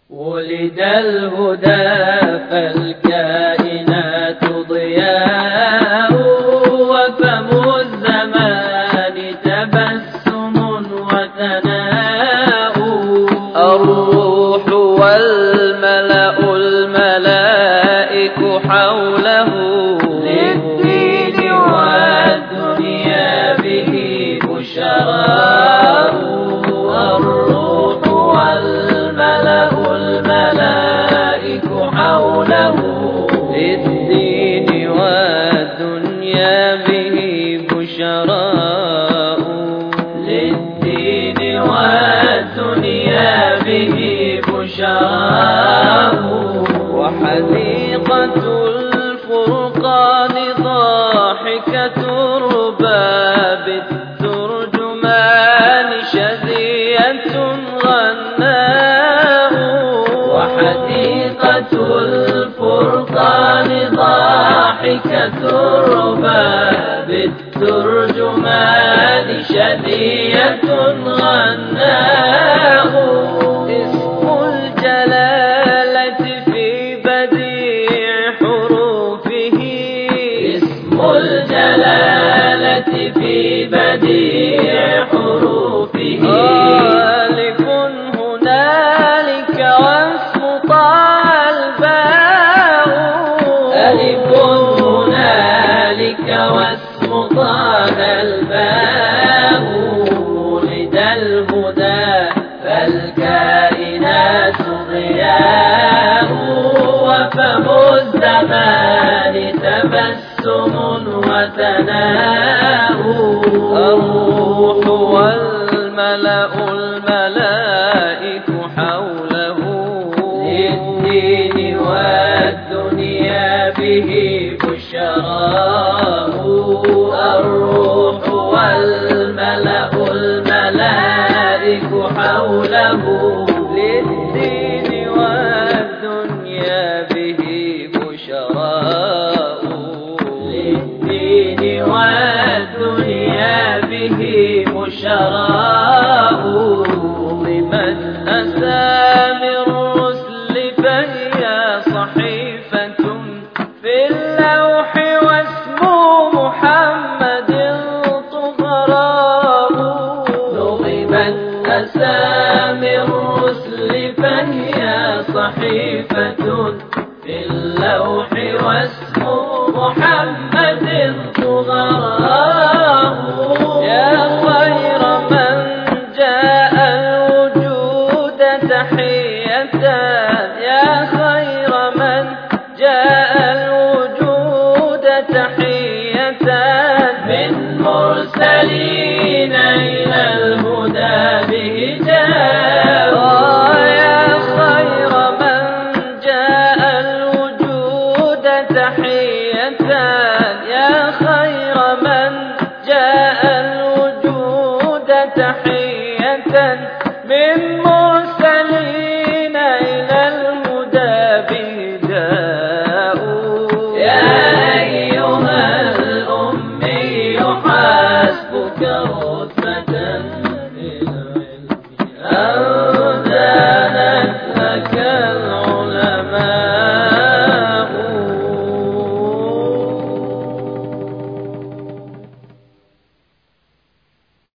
ولد الهدى فالكائنات ضياء، وفم الزمان تبسم وثناء. الروح والملأ الملائك حوله، للدين والدنيا به بشراء. الروح والملأ الملائك حوله، للدين والدنيا به بشراء. للدين والدنيا به بشراء. وحديقة الفرقان ضاحكة رباب الترجمان شذية غناء. وحديقة الفرقان ضاحكة رباب الترجمان شذية غناء. اسم الجلالة في بديع حروفه، اسم الجلالة في بديع حروفه. ألف هنالك واسم طه الباء، ألف هنالك واسم طه الباء. ولد الهدى فالكائنات ضياء، وفم الزمان تبسم وثناء. الروح والملأ الملائك حوله، للدين والدنيا به بشراء. الروح والملأ الملائك حوله، للدين والدنيا به بشراء. للدين والدنيا به بشراء. ضمن أسامي الرسل فهي صحيفة في اللوح، واسم محمد طغراء. ضمن أسامي الرسل فهي صحيفة في اللوح، واسم محمد طغراء. يا خير من جاء الوجود تحية، يا خير من جاء الوجود تحية، من مرسلين إلى الهدى به جاءوا. يا خير من جاء الوجود تحية، يا خير من جاء الوجود تحية، من مرسلين